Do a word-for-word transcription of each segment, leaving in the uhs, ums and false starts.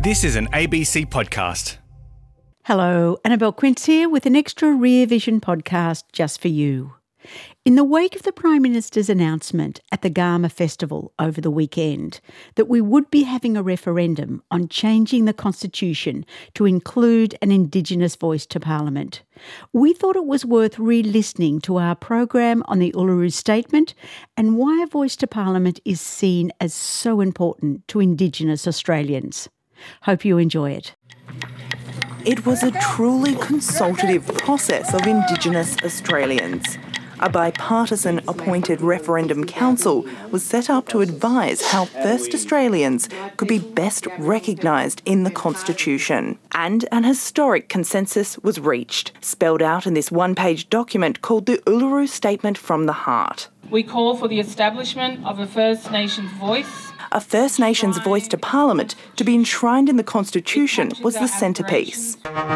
This is an A B C podcast. Hello, Annabelle Quince here with an extra Rear Vision podcast just for you. In the wake of the Prime Minister's announcement at the Garma Festival over the weekend that we would be having a referendum on changing the Constitution to include an Indigenous voice to Parliament, we thought it was worth re-listening to our program on the Uluru Statement and why a voice to Parliament is seen as so important to Indigenous Australians. Hope you enjoy it. It was a truly consultative process of Indigenous Australians. A bipartisan appointed referendum council was set up to advise how First Australians could be best recognised in the Constitution. And an historic consensus was reached, spelled out in this one-page document called the Uluru Statement from the Heart. We call for the establishment of a First Nations voice. A First Nations voice to Parliament to be enshrined in the Constitution was the centrepiece.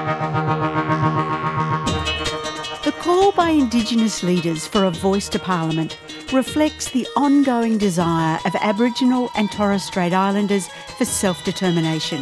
The call by Indigenous leaders for a voice to Parliament reflects the ongoing desire of Aboriginal and Torres Strait Islanders for self-determination.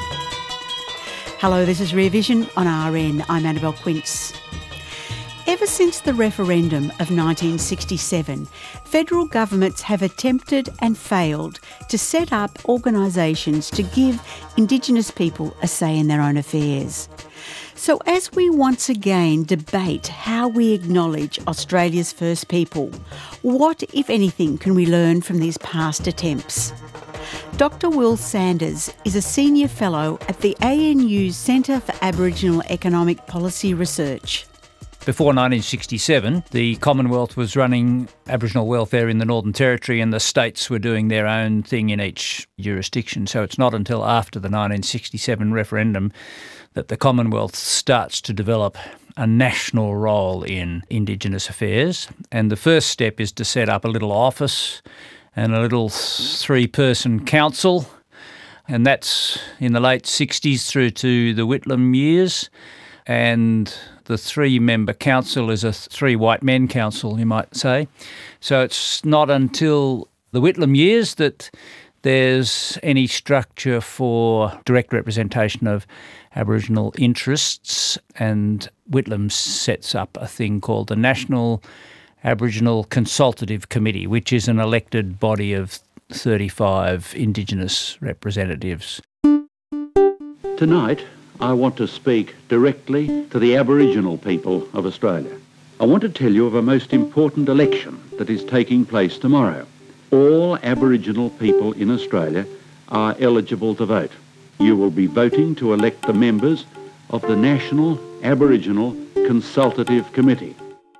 Hello, this is Rear Vision on R N. I'm Annabelle Quince. Ever since the referendum of nineteen sixty-seven, federal governments have attempted and failed to set up organisations to give Indigenous people a say in their own affairs. So as we once again debate how we acknowledge Australia's First People, what, if anything, can we learn from these past attempts? Doctor Will Sanders is a Senior Fellow at the A N U's Centre for Aboriginal Economic Policy Research. Before nineteen sixty-seven, the Commonwealth was running Aboriginal welfare in the Northern Territory and the states were doing their own thing in each jurisdiction. So it's not until after the nineteen sixty-seven referendum that the Commonwealth starts to develop a national role in Indigenous affairs. And the first step is to set up a little office and a little three-person council. And that's in the late sixties through to the Whitlam years. And the three-member council is a three white men council, you might say. So it's not until the Whitlam years that there's any structure for direct representation of Aboriginal interests, and Whitlam sets up a thing called the National Aboriginal Consultative Committee, which is an elected body of thirty-five Indigenous representatives. Tonight, I want to speak directly to the Aboriginal people of Australia. I want to tell you of a most important election that is taking place tomorrow. All Aboriginal people in Australia are eligible to vote. You will be voting to elect the members of the National Aboriginal Consultative Committee.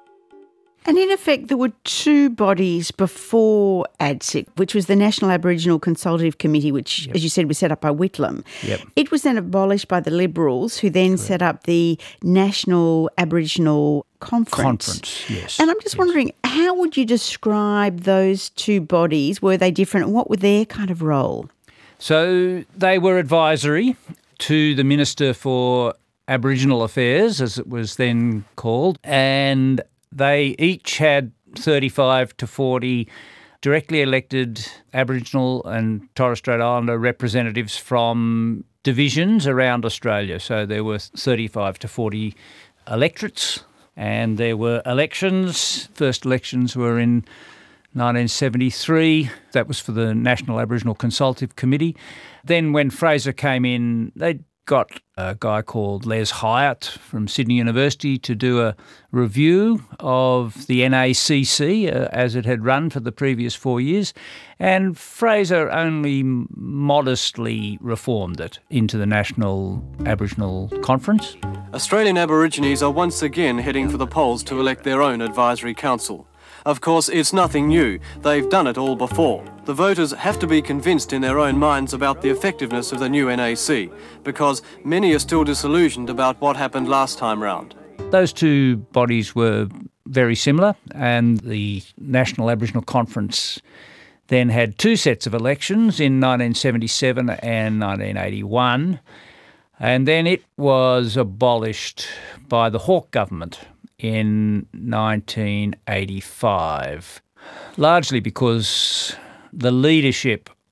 And in effect, there were two bodies before A D C I C, which was the National Aboriginal Consultative Committee, which, yep. as you said, was set up by Whitlam. Yep. It was then abolished by the Liberals, who then Correct. set up the National Aboriginal Conference. Conference, yes. And I'm just yes. wondering, how would you describe those two bodies? Were they different? And what were their kind of role? So they were advisory to the Minister for Aboriginal Affairs, as it was then called, and they each had thirty-five to forty directly elected Aboriginal and Torres Strait Islander representatives from divisions around Australia. So there were thirty-five to forty electorates, and there were elections. First elections were in nineteen seventy-three. That was for the National Aboriginal Consultative Committee. Then when Fraser came in, they got a guy called Les Hyatt from Sydney University to do a review of the N A C C uh, as it had run for the previous four years. And Fraser only modestly reformed it into the National Aboriginal Conference. Australian Aborigines are once again heading for the polls to elect their own advisory council. Of course, it's nothing new. They've done it all before. The voters have to be convinced in their own minds about the effectiveness of the new N A C, because many are still disillusioned about what happened last time round. Those two bodies were very similar, and the National Aboriginal Conference then had two sets of elections in nineteen seventy-seven and nineteen eighty-one, and then it was abolished by the Hawke government in nineteen eighty-five, largely because the leadership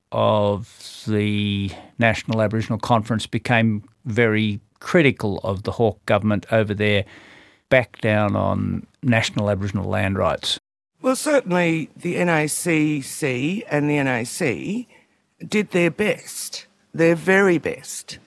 of the National Aboriginal Conference became very critical of the Hawke government over their back down on national Aboriginal land rights. Well, certainly the N A C C and the N A C did their best, their very best,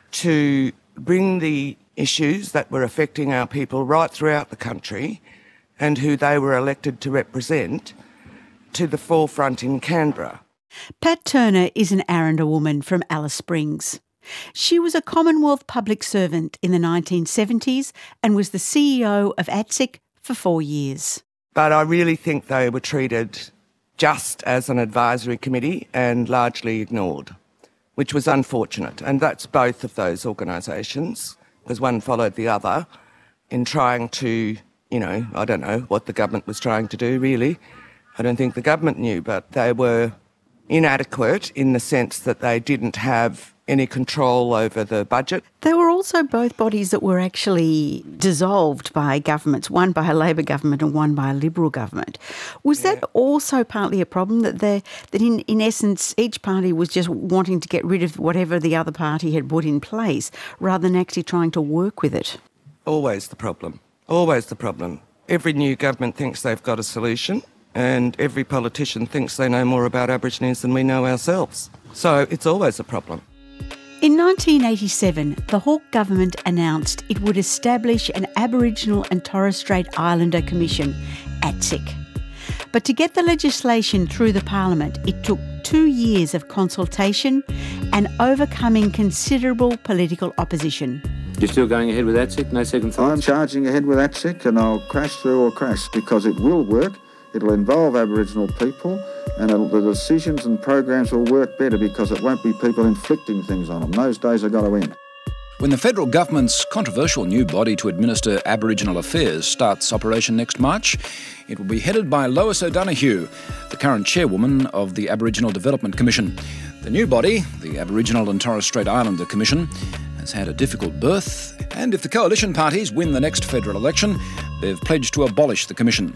to bring the issues that were affecting our people right throughout the country and who they were elected to represent to the forefront in Canberra. Pat Turner is an Arrernte woman from Alice Springs. She was a Commonwealth public servant in the nineteen seventies and was the C E O of A T S I C for four years. But I really think they were treated just as an advisory committee and largely ignored, which was unfortunate. And that's both of those organisations, because one followed the other in trying to, you know, I don't know what the government was trying to do, really. I don't think the government knew, but they were inadequate in the sense that they didn't have any control over the budget. They were also both bodies that were actually dissolved by governments, one by a Labor government and one by a Liberal government. Was yeah. that also partly a problem, that they, that in, in essence each party was just wanting to get rid of whatever the other party had put in place rather than actually trying to work with it? Always the problem. Always the problem. Every new government thinks they've got a solution, and every politician thinks they know more about Aborigines than we know ourselves. So it's always a problem. In nineteen eighty-seven, the Hawke government announced it would establish an Aboriginal and Torres Strait Islander Commission, A T S I C. But to get the legislation through the Parliament, it took two years of consultation and overcoming considerable political opposition. You're still going ahead with A T S I C? No second thoughts? I'm charging ahead with A T S I C, and I'll crash through or crash, because it will work. It'll involve Aboriginal people, and it'll, the decisions and programs will work better because it won't be people inflicting things on them. Those days are going to end. When the federal government's controversial new body to administer Aboriginal affairs starts operation next March, it will be headed by Lois O'Donoghue, the current chairwoman of the Aboriginal Development Commission. The new body, the Aboriginal and Torres Strait Islander Commission, has had a difficult birth, and if the coalition parties win the next federal election, they've pledged to abolish the commission.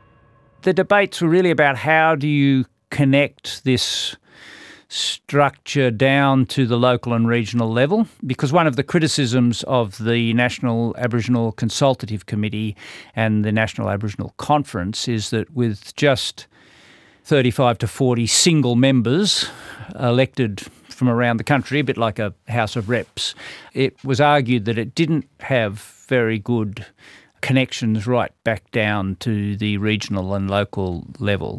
The debates were really about how do you connect this structure down to the local and regional level, because one of the criticisms of the National Aboriginal Consultative Committee and the National Aboriginal Conference is that with just thirty-five to forty single members elected from around the country, a bit like a House of Reps, it was argued that it didn't have very good connections right back down to the regional and local level.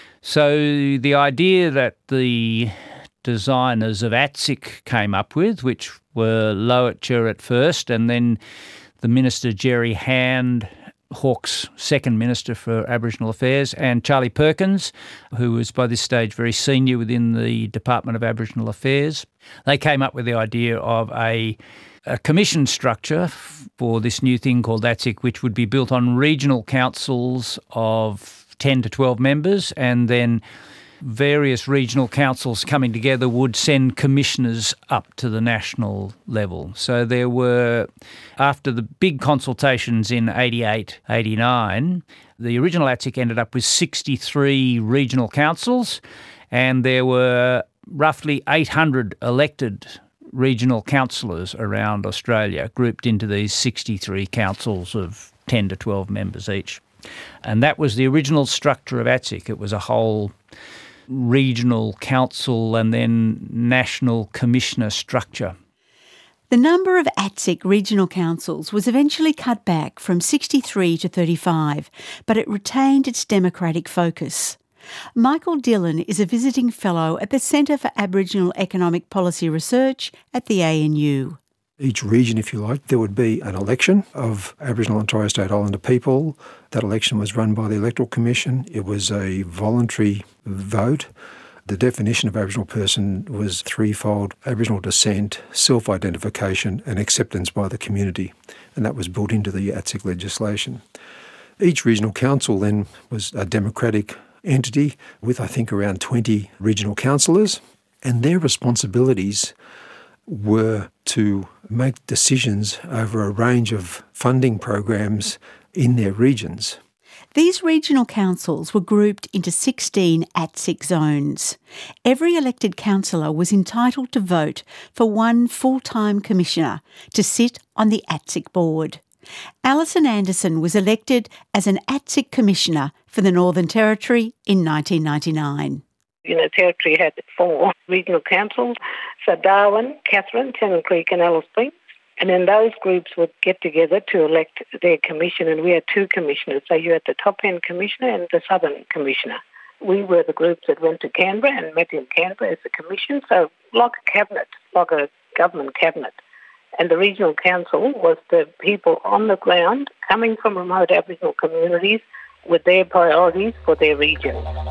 So the idea that the designers of A T S I C came up with, which were Lowitja at first, and then the Minister Jerry Hand, Hawke's second Minister for Aboriginal Affairs, and Charlie Perkins, who was by this stage very senior within the Department of Aboriginal Affairs, they came up with the idea of a a commission structure for this new thing called A T S I C, which would be built on regional councils of ten to twelve members, and then various regional councils coming together would send commissioners up to the national level. So there were, after the big consultations in eighty-eight, eighty-nine, the original A T S I C ended up with sixty-three regional councils, and there were roughly eight hundred elected regional councillors around Australia grouped into these sixty-three councils of ten to twelve members each. And that was the original structure of A T S I C. It was a whole regional council and then national commissioner structure. The number of A T S I C regional councils was eventually cut back from sixty-three to thirty-five, but it retained its democratic focus. Michael Dillon is a visiting fellow at the Centre for Aboriginal Economic Policy Research at the A N U. Each region, if you like, there would be an election of Aboriginal and Torres Strait Islander people. That election was run by the Electoral Commission. It was a voluntary vote. The definition of Aboriginal person was threefold: Aboriginal descent, self-identification and acceptance by the community. And that was built into the A T S I C legislation. Each regional council then was a democratic entity with, I think, around twenty regional councillors, and their responsibilities were to make decisions over a range of funding programs in their regions. These regional councils were grouped into sixteen ATSIC zones. Every elected councillor was entitled to vote for one full-time commissioner to sit on the ATSIC board. Alison Anderson was elected as an ATSIC commissioner for the Northern Territory in nineteen ninety-nine. You know, the Territory had four regional councils, so Darwin, Katherine, Tennant Creek and Alice Springs. And then those groups would get together to elect their commission, and we had two commissioners. So you had the top end commissioner and the southern commissioner. We were the groups that went to Canberra and met in Canberra as a commission, so like a cabinet, like a government cabinet. And the regional council was the people on the ground coming from remote Aboriginal communities with their priorities for their region.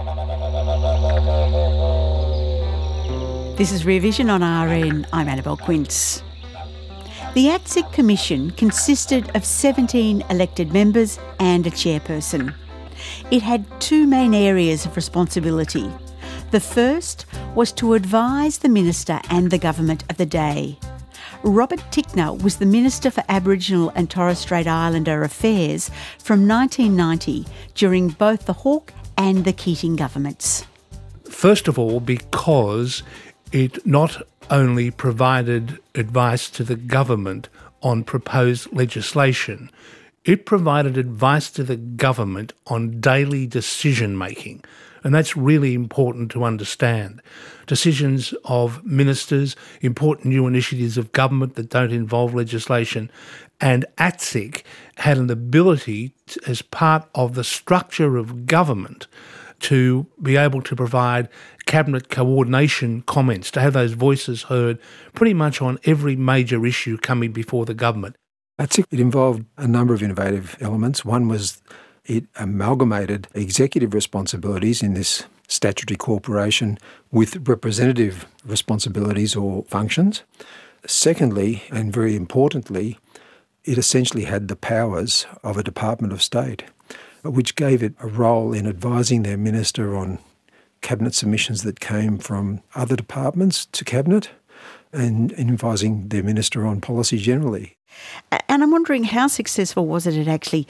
This is Rear Vision on R N. I'm Annabelle Quince. The ATSIC Commission consisted of seventeen elected members and a chairperson. It had two main areas of responsibility. The first was to advise the minister and the government of the day. Robert Tickner was the Minister for Aboriginal and Torres Strait Islander Affairs from nineteen ninety during both the Hawke and the Keating governments. First of all, because it not only provided advice to the government on proposed legislation, it provided advice to the government on daily decision making. And that's really important to understand. Decisions of ministers, important new initiatives of government that don't involve legislation, and ATSIC had an ability to, as part of the structure of government, to be able to provide cabinet coordination comments, to have those voices heard pretty much on every major issue coming before the government. ATSIC, it involved a number of innovative elements. One was it amalgamated executive responsibilities in this statutory corporation with representative responsibilities or functions. Secondly, and very importantly, it essentially had the powers of a Department of State, which gave it a role in advising their minister on cabinet submissions that came from other departments to cabinet and advising their minister on policy generally. And I'm wondering, how successful was it at actually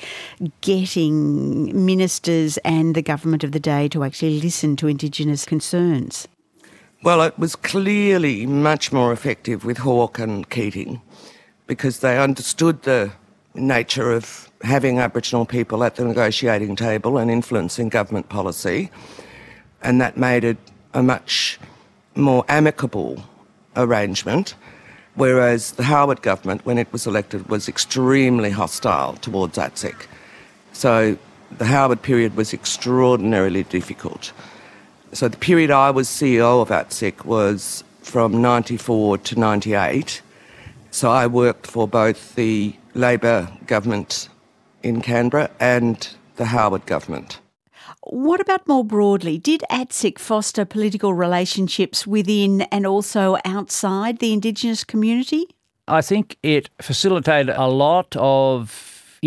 getting ministers and the government of the day to actually listen to Indigenous concerns? Well, it was clearly much more effective with Hawke and Keating because they understood the nature of having Aboriginal people at the negotiating table and influencing government policy, and that made it a much more amicable arrangement, whereas the Howard government, when it was elected, was extremely hostile towards ATSIC. So the Howard period was extraordinarily difficult. So the period I was C E O of ATSIC was from ninety-four to ninety-eight. So I worked for both the Labor government in Canberra and the Howard government. What about more broadly? Did ATSIC foster political relationships within and also outside the Indigenous community? I think it facilitated a lot of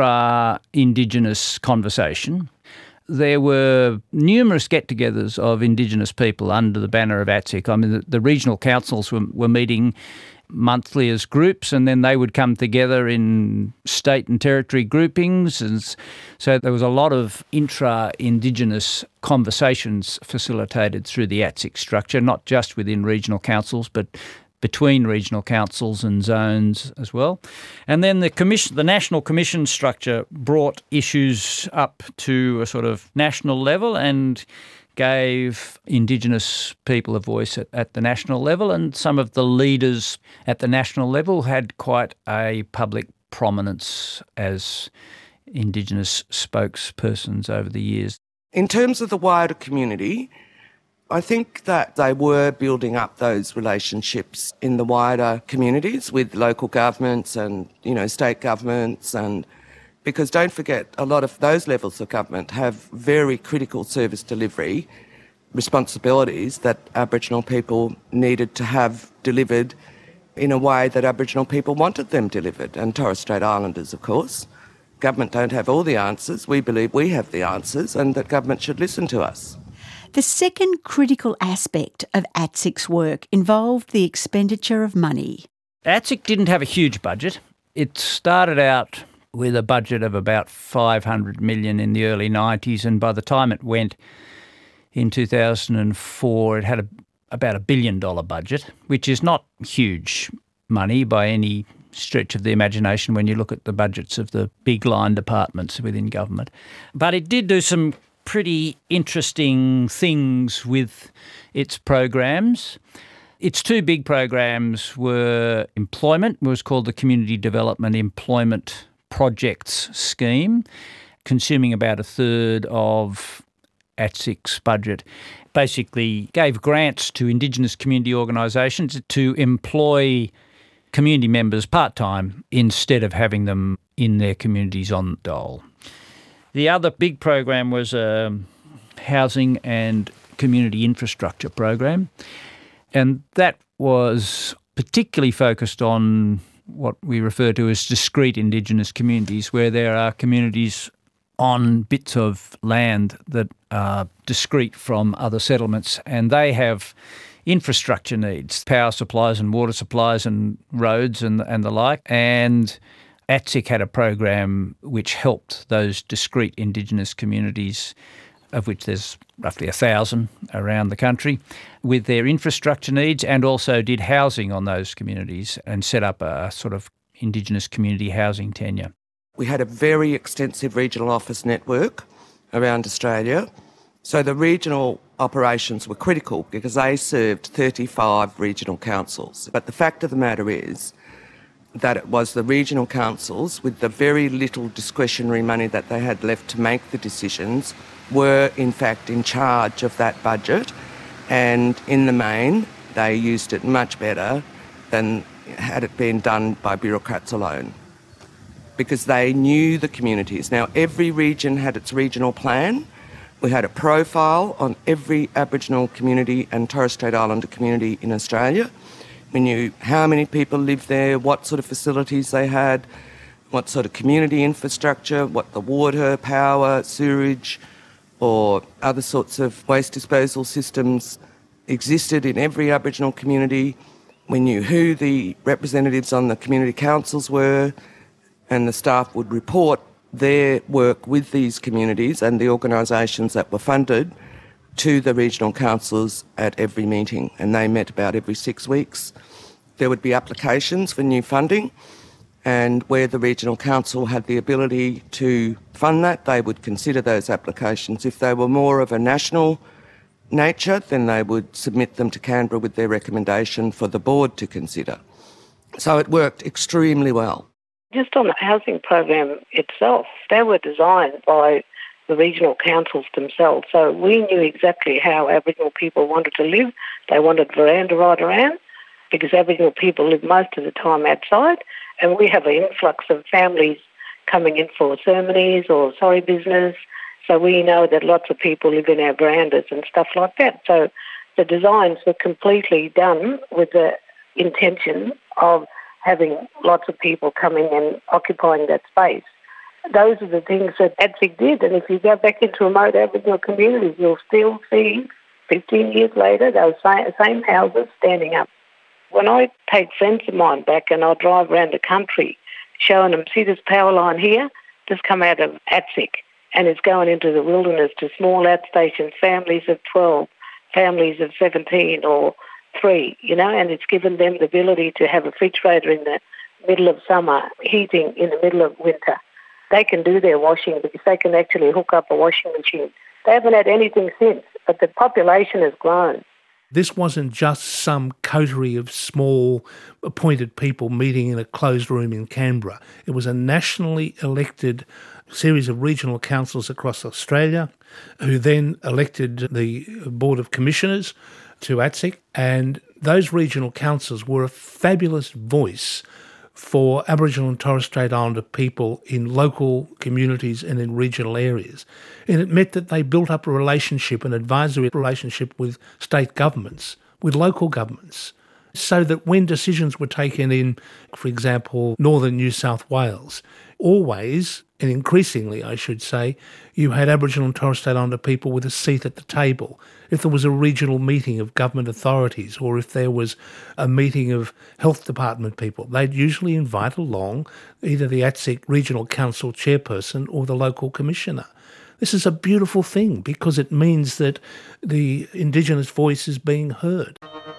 intra-Indigenous conversation. There were numerous get-togethers of Indigenous people under the banner of ATSIC. I mean, the, the regional councils were, were meeting monthly as groups, and then they would come together in state and territory groupings. And so there was a lot of intra-Indigenous conversations facilitated through the ATSIC structure, not just within regional councils, but between regional councils and zones as well. And then the commission, the National Commission structure brought issues up to a sort of national level and gave Indigenous people a voice at, at the national level, and some of the leaders at the national level had quite a public prominence as Indigenous spokespersons over the years. In terms of the wider community, I think that they were building up those relationships in the wider communities with local governments and, you know, state governments, and because don't forget, a lot of those levels of government have very critical service delivery responsibilities that Aboriginal people needed to have delivered in a way that Aboriginal people wanted them delivered, and Torres Strait Islanders, of course. Government don't have all the answers. We believe we have the answers and that government should listen to us. The second critical aspect of ATSIC's work involved the expenditure of money. ATSIC didn't have a huge budget. It started out with a budget of about five hundred million dollars in the early nineties, and by the time it went in two thousand four, it had a, about a billion dollar budget, which is not huge money by any stretch of the imagination when you look at the budgets of the big line departments within government. But it did do some pretty interesting things with its programs. Its two big programs were employment, it was called the Community Development Employment Projects Scheme, consuming about a third of A T S I C's budget. Basically gave grants to Indigenous community organisations to employ community members part-time instead of having them in their communities on dole. The other big program was a housing and community infrastructure program, and that was particularly focused on what we refer to as discrete Indigenous communities, where there are communities on bits of land that are discrete from other settlements, and they have infrastructure needs, power supplies and water supplies and roads and, and the like. And A T S I C had a program which helped those discrete Indigenous communities, of which there's roughly a thousand around the country, with their infrastructure needs, and also did housing on those communities and set up a sort of Indigenous community housing tenure. We had a very extensive regional office network around Australia. So the regional operations were critical because they served thirty-five regional councils. But the fact of the matter is that it was the regional councils, with the very little discretionary money that they had left to make the decisions, were in fact in charge of that budget. And in the main, they used it much better than had it been done by bureaucrats alone, because they knew the communities. Now, every region had its regional plan. We had a profile on every Aboriginal community and Torres Strait Islander community in Australia. We knew how many people lived there, what sort of facilities they had, what sort of community infrastructure, what the water, power, sewerage or other sorts of waste disposal systems existed in every Aboriginal community. We knew who the representatives on the community councils were, and the staff would report their work with these communities and the organisations that were funded to the regional councils at every meeting, and they met about every six weeks. There would be applications for new funding, and where the regional council had the ability to fund that, they would consider those applications. If they were more of a national nature, then they would submit them to Canberra with their recommendation for the board to consider. So it worked extremely well. Just on the housing program itself, they were designed by the regional councils themselves. So we knew exactly how Aboriginal people wanted to live. They wanted veranda right around, because Aboriginal people live most of the time outside, and we have an influx of families coming in for ceremonies or sorry business. So we know that lots of people live in our verandas and stuff like that. So the designs were completely done with the intention of having lots of people coming and occupying that space. Those are the things that A T S I C did, and if you go back into remote Aboriginal communities, you'll still see, fifteen years later, those same houses standing up. When I take friends of mine back and I'll drive around the country showing them, see this power line here, just come out of A T S I C, and it's going into the wilderness to small outstations, families of twelve, families of seventeen or three, you know, and it's given them the ability to have a refrigerator in the middle of summer, heating in the middle of winter. They can do their washing because they can actually hook up a washing machine. They haven't had anything since, but the population has grown. This wasn't just some coterie of small appointed people meeting in a closed room in Canberra. It was a nationally elected series of regional councils across Australia who then elected the Board of Commissioners to A T S I C, and those regional councils were a fabulous voice for Aboriginal and Torres Strait Islander people in local communities and in regional areas. And it meant that they built up a relationship, an advisory relationship with state governments, with local governments, so that when decisions were taken in, for example, northern New South Wales, always and increasingly, I should say, you had Aboriginal and Torres Strait Islander people with a seat at the table. If there was a regional meeting of government authorities, or if there was a meeting of health department people, they'd usually invite along either the A T S I C Regional Council chairperson or the local commissioner. This is a beautiful thing because it means that the Indigenous voice is being heard.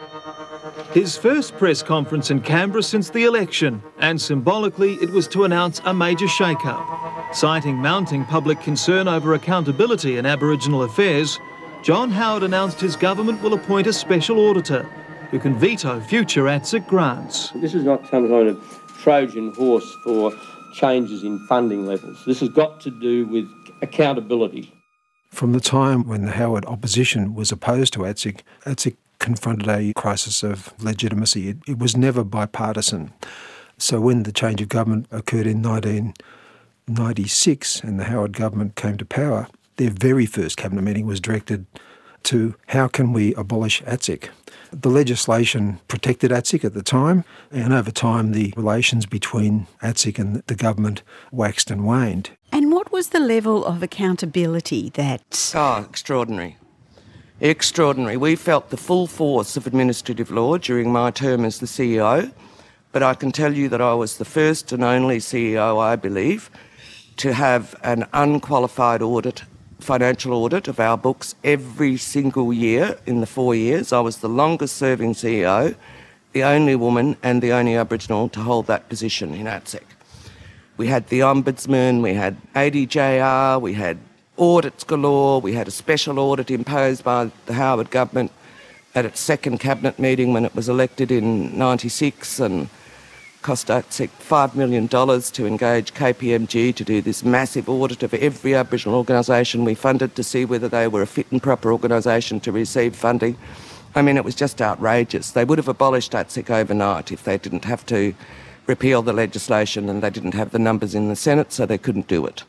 His first press conference in Canberra since the election, and symbolically it was to announce a major shake-up. Citing mounting public concern over accountability in Aboriginal affairs, John Howard announced his government will appoint a special auditor who can veto future A T S I C grants. This is not some kind of Trojan horse for changes in funding levels. This has got to do with accountability. From the time when the Howard opposition was opposed to A T S I C, A T S I C confronted a crisis of legitimacy. It, it was never bipartisan. So when the change of government occurred in nineteen ninety-six and the Howard government came to power, their very first cabinet meeting was directed to how can we abolish A T S I C. The legislation protected A T S I C at the time, and over time the relations between A T S I C and the government waxed and waned. And what was the level of accountability that... Oh, extraordinary. Extraordinary. We felt the full force of administrative law during my term as the C E O, but I can tell you that I was the first and only C E O, I believe, to have an unqualified audit, financial audit of our books every single year in the four years. I was the longest serving C E O, the only woman and the only Aboriginal to hold that position in A T S I C. We had the Ombudsman, we had A D J R, we had audits galore, we had a special audit imposed by the Howard government at its second cabinet meeting when it was elected in ninety-six, and cost A T S I C five million dollars to engage K P M G to do this massive audit of every Aboriginal organisation we funded to see whether they were a fit and proper organisation to receive funding. I mean, it was just outrageous. They would have abolished A T S I C overnight if they didn't have to repeal the legislation, and they didn't have the numbers in the Senate, so they couldn't do it.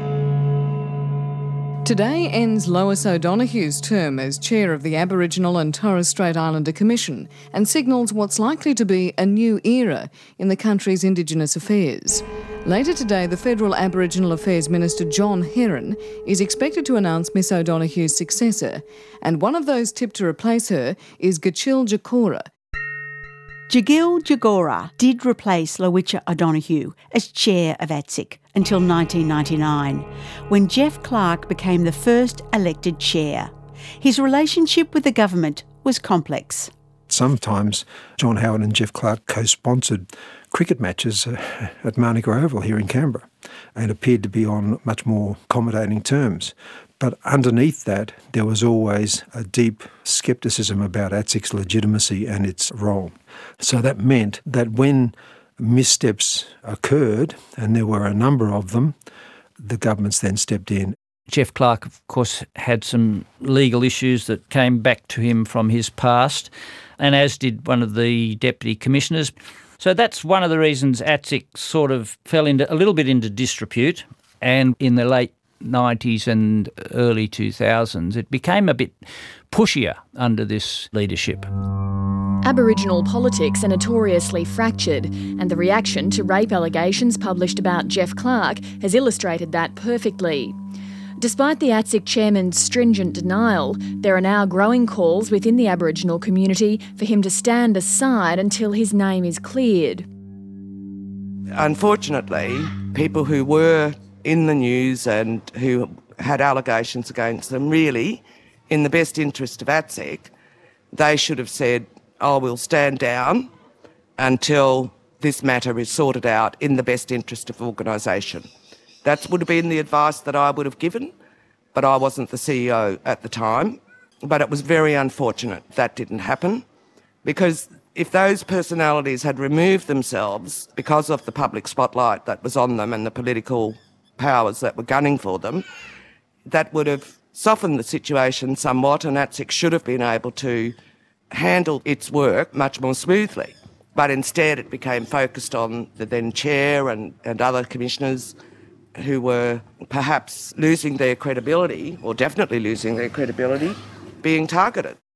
Today ends Lois O'Donoghue's term as chair of the Aboriginal and Torres Strait Islander Commission and signals what's likely to be a new era in the country's Indigenous affairs. Later today, the Federal Aboriginal Affairs Minister John Herron is expected to announce Miss O'Donoghue's successor, and one of those tipped to replace her is Gachil Jagora. Gachil Jagora did replace Lowitja O'Donoghue as chair of A T S I C until nineteen ninety-nine, when Jeff Clark became the first elected chair. His relationship with the government was complex. Sometimes John Howard and Jeff Clark co-sponsored cricket matches uh, at Marngrook Oval here in Canberra and appeared to be on much more accommodating terms. But underneath that, there was always a deep scepticism about A T S I C's legitimacy and its role. So that meant that when missteps occurred, and there were a number of them, the governments then stepped in. Jeff Clark, of course, had some legal issues that came back to him from his past, and as did one of the deputy commissioners. So that's one of the reasons A T S I C sort of fell into a little bit into disrepute, and in the late nineties and early two thousands, it became a bit pushier under this leadership. Aboriginal politics are notoriously fractured, and the reaction to rape allegations published about Jeff Clark has illustrated that perfectly. Despite the A T S I C chairman's stringent denial, there are now growing calls within the Aboriginal community for him to stand aside until his name is cleared. Unfortunately, people who were in the news and who had allegations against them, really, in the best interest of A T S I C, they should have said, I will stand down until this matter is sorted out in the best interest of organisation. That would have been the advice that I would have given, but I wasn't the C E O at the time. But it was very unfortunate that didn't happen, because if those personalities had removed themselves because of the public spotlight that was on them and the political powers that were gunning for them, that would have softened the situation somewhat, and A T S I C should have been able to handle its work much more smoothly. But instead it became focused on the then chair and, and other commissioners who were perhaps losing their credibility, or definitely losing their credibility, being targeted.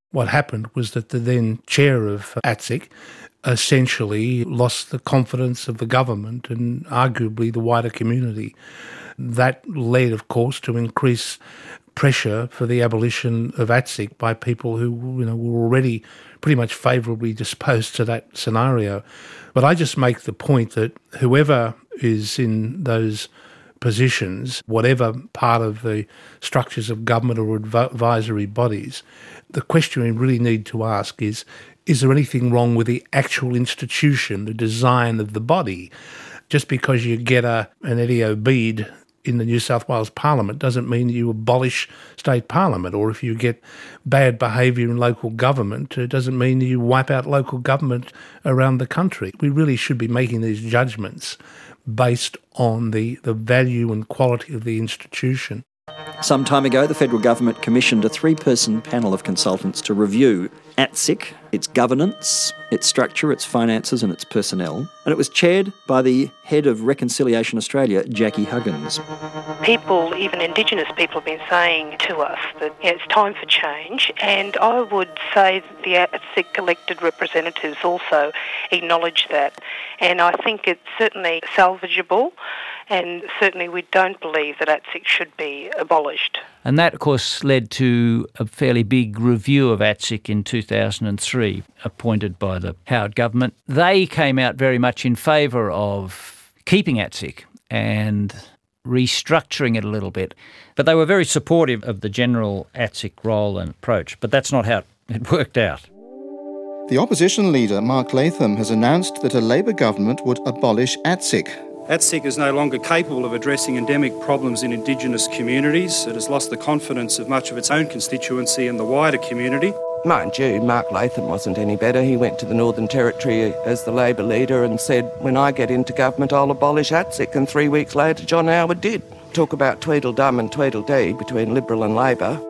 What happened was that the then chair of ATSIC essentially lost the confidence of the government and arguably the wider community. That led, of course, to increased pressure for the abolition of ATSIC by people who, you know, were already pretty much favourably disposed to that scenario. But I just make the point that whoever is in those positions, whatever part of the structures of government or advisory bodies, the question we really need to ask is, is there anything wrong with the actual institution, the design of the body? Just because you get a an Eddie Obeid in the New South Wales Parliament doesn't mean you abolish state parliament, or if you get bad behaviour in local government, it doesn't mean you wipe out local government around the country. We really should be making these judgments based on the, the value and quality of the institution. Some time ago, the federal government commissioned a three-person panel of consultants to review ATSIC, its governance, its structure, its finances and its personnel, and it was chaired by the head of Reconciliation Australia, Jackie Huggins. People, even Indigenous people, have been saying to us that you know, it's time for change, and I would say that the ATSIC elected representatives also acknowledge that, and I think it's certainly salvageable. And certainly we don't believe that ATSIC should be abolished. And that, of course, led to a fairly big review of ATSIC in two thousand three, appointed by the Howard government. They came out very much in favour of keeping ATSIC and restructuring it a little bit. But they were very supportive of the general ATSIC role and approach. But that's not how it worked out. The opposition leader, Mark Latham, has announced that a Labor government would abolish ATSIC. ATSIC is no longer capable of addressing endemic problems in Indigenous communities. It has lost the confidence of much of its own constituency and the wider community. Mind you, Mark Latham wasn't any better. He went to the Northern Territory as the Labor leader and said, when I get into government, I'll abolish ATSIC. And three weeks later, John Howard did. Talk about Tweedledum and Tweedledee between Liberal and Labor.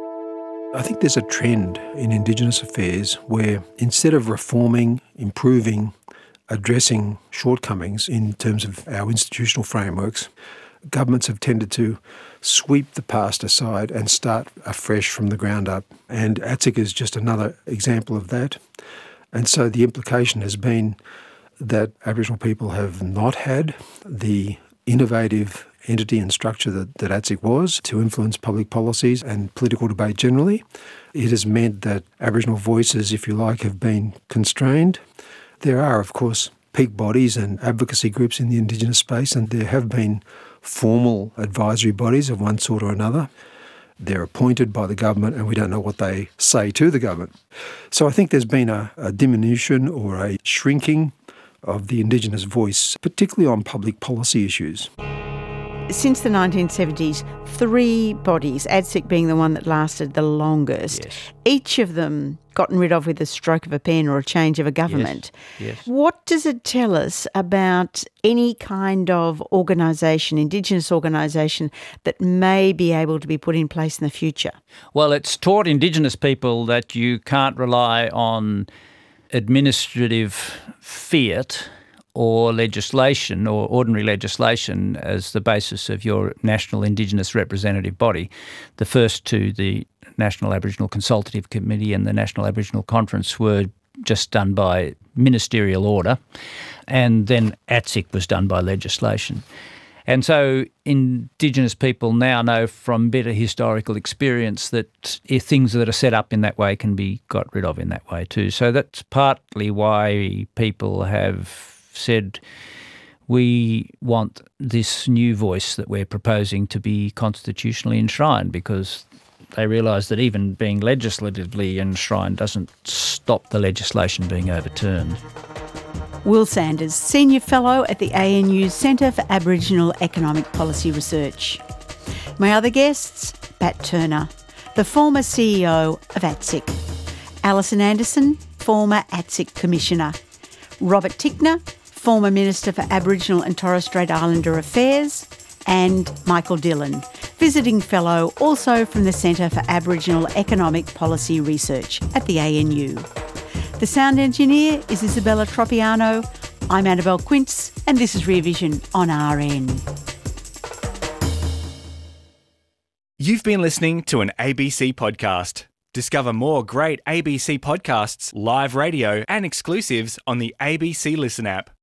I think there's a trend in Indigenous affairs where instead of reforming, improving, addressing shortcomings in terms of our institutional frameworks, governments have tended to sweep the past aside and start afresh from the ground up. And ATSIC is just another example of that. And so the implication has been that Aboriginal people have not had the innovative entity and structure that, that ATSIC was to influence public policies and political debate generally. It has meant that Aboriginal voices, if you like, have been constrained. There are, of course, peak bodies and advocacy groups in the Indigenous space, and there have been formal advisory bodies of one sort or another. They're appointed by the government, and we don't know what they say to the government. So I think there's been a, a diminution or a shrinking of the Indigenous voice, particularly on public policy issues. Since the nineteen seventies, three bodies, ATSIC being the one that lasted the longest, yes. Each of them gotten rid of with a stroke of a pen or a change of a government. Yes. Yes. What does it tell us about any kind of organisation, Indigenous organisation, that may be able to be put in place in the future? Well, it's taught Indigenous people that you can't rely on administrative fiat or legislation or ordinary legislation as the basis of your national Indigenous representative body. The first two, the National Aboriginal Consultative Committee and the National Aboriginal Conference, were just done by ministerial order, and then ATSIC was done by legislation. And so Indigenous people now know from better historical experience that if things that are set up in that way can be got rid of in that way too. So that's partly why people have said we want this new voice that we're proposing to be constitutionally enshrined, because they realise that even being legislatively enshrined doesn't stop the legislation being overturned. Will Sanders, Senior Fellow at the A N U's Centre for Aboriginal Economic Policy Research. My other guests, Pat Turner, the former C E O of ATSIC, Alison Anderson, former ATSIC Commissioner, Robert Tickner, former Minister for Aboriginal and Torres Strait Islander Affairs, and Michael Dillon, Visiting Fellow also from the Centre for Aboriginal Economic Policy Research at the A N U. The sound engineer is Isabella Tropiano. I'm Annabelle Quince, and this is Rear Vision on R N. You've been listening to an A B C podcast. Discover more great A B C podcasts, live radio, and exclusives on the A B C Listen app.